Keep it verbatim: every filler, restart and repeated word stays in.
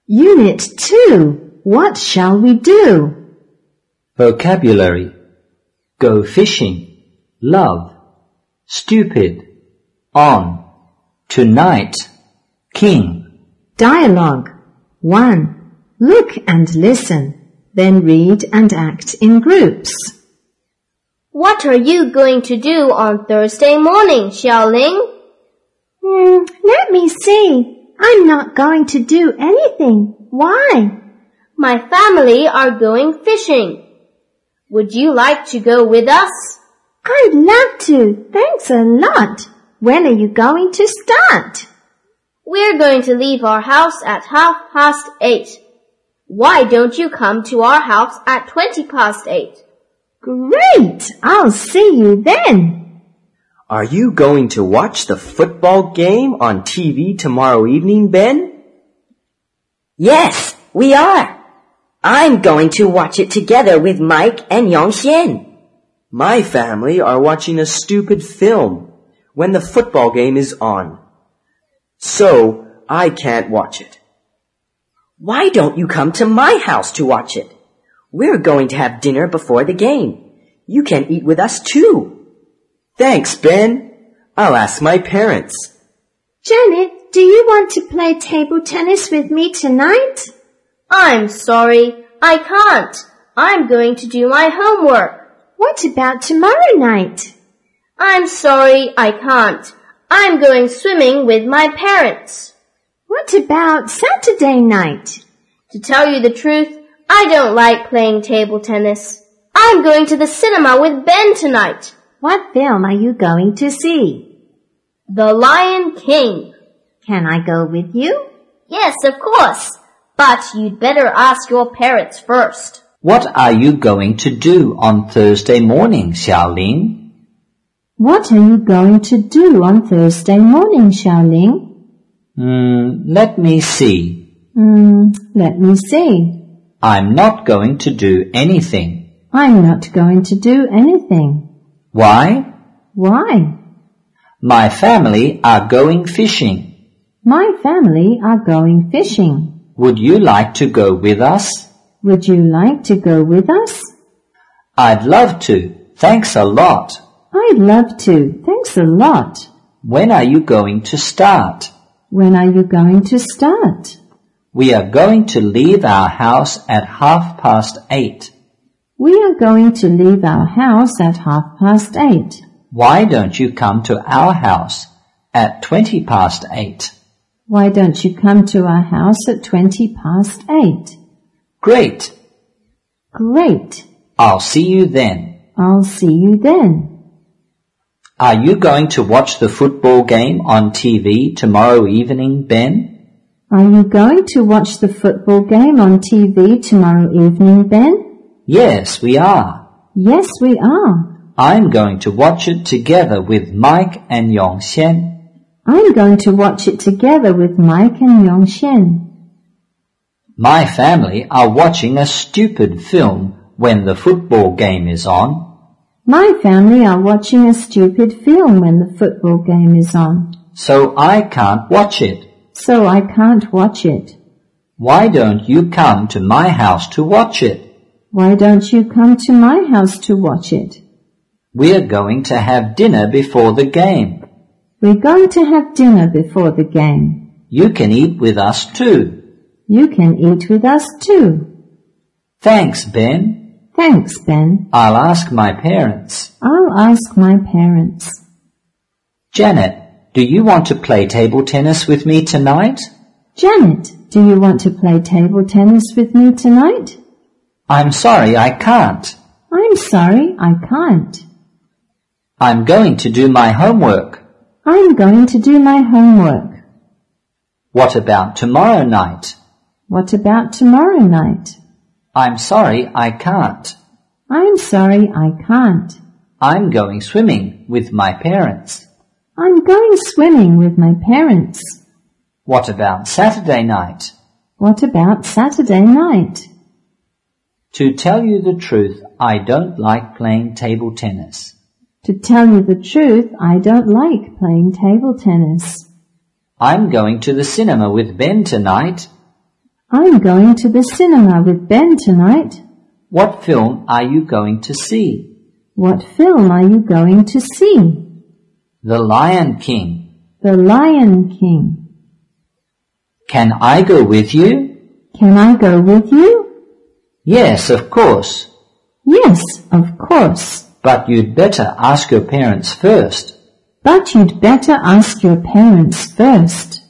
Unit two. What shall we do? Vocabulary. Go fishing. Love. Stupid. On. Tonight. King. Dialogue. one. Look and listen. Then read and act in groups. What are you going to do on Thursday morning, Xiaoling? Hmm, let me see. I'm not going to do anything. Why? My family are going fishing. Would you like to go with us? I'd love to. Thanks a lot. When are you going to start? We're going to leave our house at half past eight. Why don't you come to our house at twenty past eight? Great! I'll see you then. Are you going to watch the football game on T V tomorrow evening, Ben? Yes, we are. I'm going to watch it together with Mike and Yongxian. My family are watching a stupid film when the football game is on. So, I can't watch it. Why don't you come to my house to watch it? We're going to have dinner before the game. You can eat with us too. Thanks, Ben. I'll ask my parents. Janet, do you want to play table tennis with me tonight? I'm sorry, I can't. I'm going to do my homework. What about tomorrow night? I'm sorry, I can't. I'm going swimming with my parents. What about Saturday night? To tell you the truth, I don't like playing table tennis. I'm going to the cinema with Ben tonight. What film are you going to see? The Lion King. Can I go with you? Yes, of course. But you'd better ask your parents first. What are you going to do on Thursday morning, Xiaoling? What are you going to do on Thursday morning, Xiaoling? Hmm, let me see. Hmm, let me see. I'm not going to do anything. I'm not going to do anything. Why? Why? My family are going fishing. My family are going fishing. Would you like to go with us? Would you like to go with us? I'd love to. Thanks a lot. I'd love to. Thanks a lot. When are you going to start? When are you going to start? We are going to leave our house at half past eight. We are going to leave our house at half past eight. Why don't you come to our house at twenty past eight? Why don't you come to our house at twenty past eight? Great. Great. I'll see you then. I'll see you then. Are you going to watch the football game on T V tomorrow evening, Ben? Are you going to watch the football game on T V tomorrow evening, Ben? Yes, we are. Yes, we are. I'm going to watch it together with Mike and Yongxian. I'm going to watch it together with Mike and Yongxian. My family are watching a stupid film when the football game is on. My family are watching a stupid film when the football game is on. So I can't watch it. So I can't watch it. Why don't you come to my house to watch it? Why don't you come to my house to watch it? We're going to have dinner before the game. We're going to have dinner before the game. You can eat with us too. You can eat with us too. Thanks, Ben. Thanks, Ben. I'll ask my parents. I'll ask my parents. Janet, do you want to play table tennis with me tonight? Janet, do you want to play table tennis with me tonight? I'm sorry, I can't. I'm sorry, I can't. I'm going to do my homework. I'm going to do my homework. What about tomorrow night? What about tomorrow night? I'm sorry, I can't. I'm sorry, I can't. I'm going swimming with my parents. I'm going swimming with my parents. What about Saturday night? What about Saturday night? To tell you the truth, I don't like playing table tennis. To tell you the truth, I don't like playing table tennis. I'm going to the cinema with Ben tonight. I'm going to the cinema with Ben tonight. What film are you going to see? What film are you going to see? The Lion King. The Lion King. Can I go with you? Can I go with you? Yes, of course. Yes, of course. But you'd better ask your parents first. But you'd better ask your parents first.